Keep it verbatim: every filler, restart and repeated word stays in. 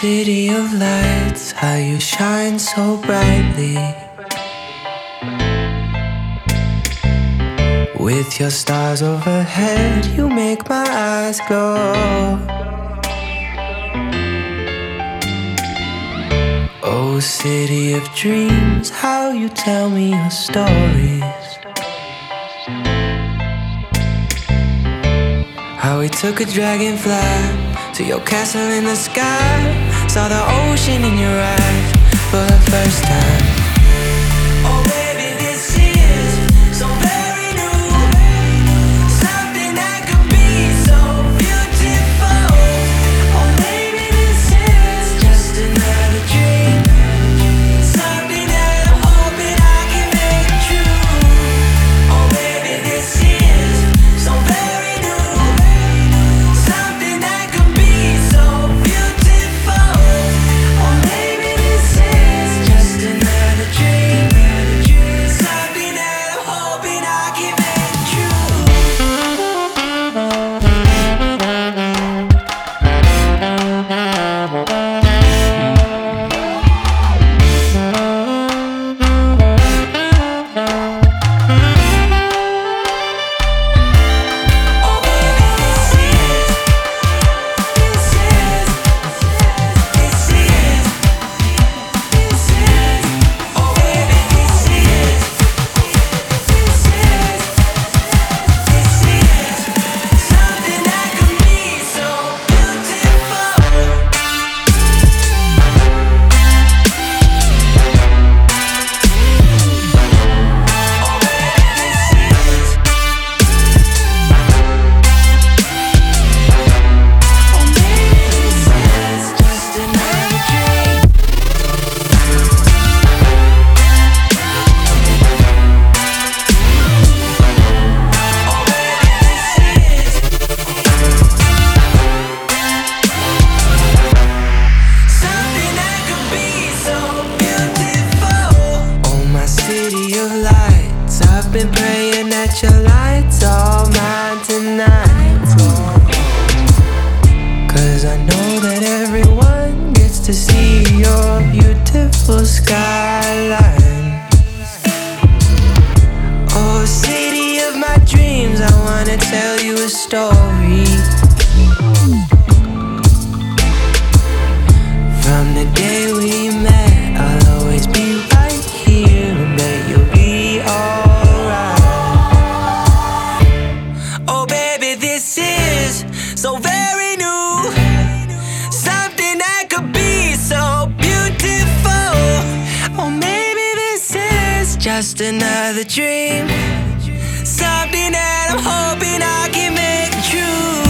city of lights, how you shine so brightly. With your stars overhead, you make my eyes glow. Oh, city of dreams, how you tell me your stories. How we took a dragonfly to your castle in the sky. Saw the ocean in your eyes for the first time. Oh baby, this is so very new. Something that could be so beautiful. Oh baby, this is just another dream. Something that I'm hoping I can make true. Oh baby, this is so very new. Something that could be so beautiful. Oh maybe this is just another dream. Something that I'm hoping I can make true. Oh baby, this is, this is, this is, this is. Oh baby, this is, this is, this is. Something that could be so beautiful. Oh baby, this is, oh maybe this is just another dream. Oh baby, this is something that could be so beautiful. Oh my city of lights, I've been praying that your lights all mine tonight. Cause I know that everyone gets to see your beautiful skyline. Oh, city of my dreams, I wanna tell you a story. From the day we met, I'll always be right here and bet you'll be alright. Oh baby, this is so very new. Something that could be so beautiful. Oh maybe this is just another dream. Something that I'm hoping I can make true.